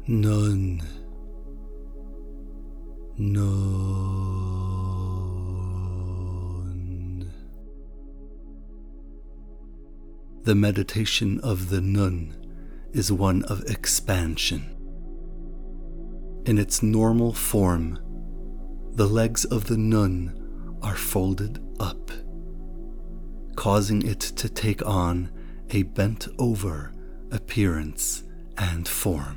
Nun. Nun. The meditation of the Nun is one of expansion. In its normal form, the legs of the Nun are folded up, causing it to take on a bent-over appearance and form.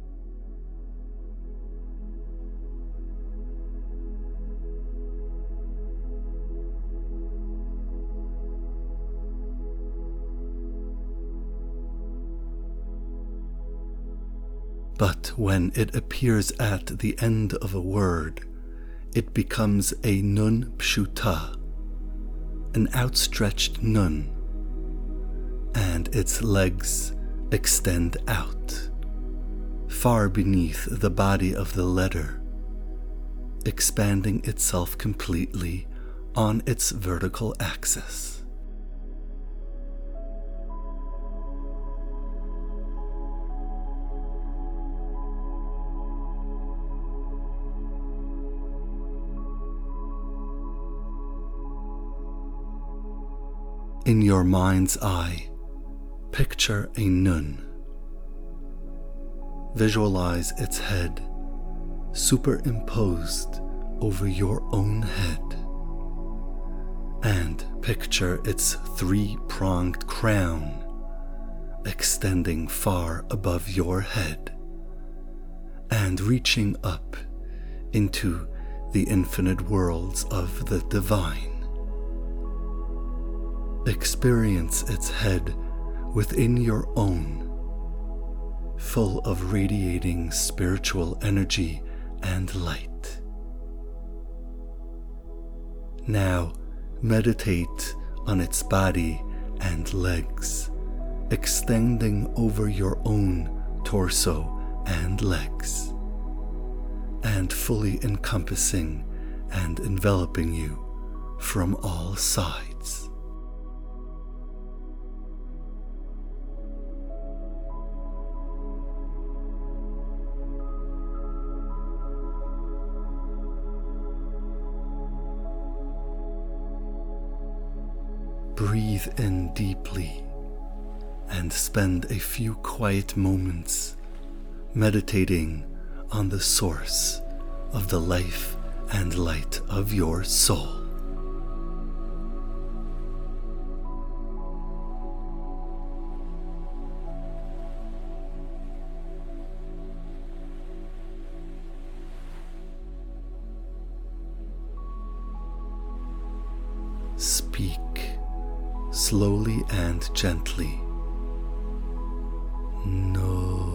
But when it appears at the end of a word, it becomes a Nun Pshuta, an outstretched Nun, and its legs extend out, far beneath the body of the letter, expanding itself completely on its vertical axis. In your mind's eye, picture a Nun. Visualize its head superimposed over your own head, and picture its three-pronged crown extending far above your head and reaching up into the infinite worlds of the divine. Experience its head within your own, full of radiating spiritual energy and light. Now meditate on its body and legs, extending over your own torso and legs, and fully encompassing and enveloping you from all sides. Breathe in deeply and spend a few quiet moments meditating on the source of the life and light of your soul. Speak slowly and gently. Nun.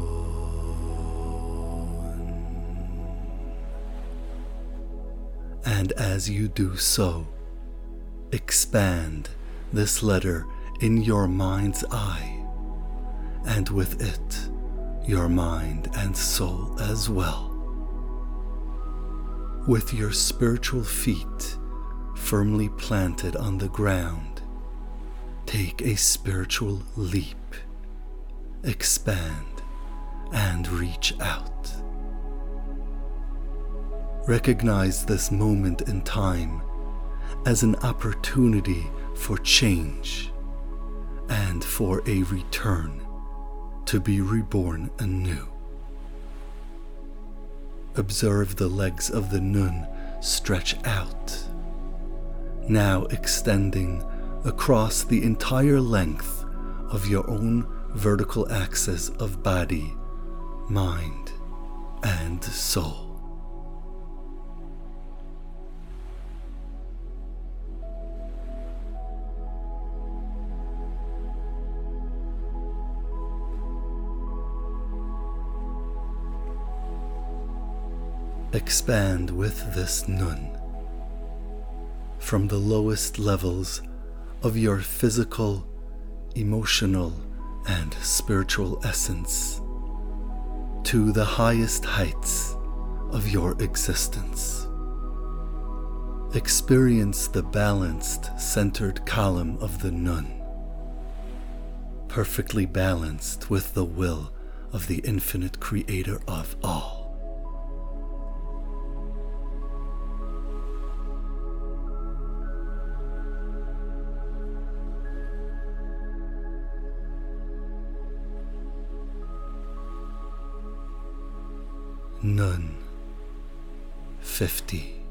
And as you do so, expand this letter in your mind's eye, and with it, your mind and soul as well. With your spiritual feet firmly planted on the ground, take a spiritual leap, expand, and reach out. Recognize this moment in time as an opportunity for change and for a return to be reborn anew. Observe the legs of the Nun stretch out, now extending across the entire length of your own vertical axis of body, mind, and soul. Expand with this Nun from the lowest levels of your physical, emotional, and spiritual essence to the highest heights of your existence. Experience the balanced, centered column of the Nun, perfectly balanced with the will of the infinite creator of all. Nun 50.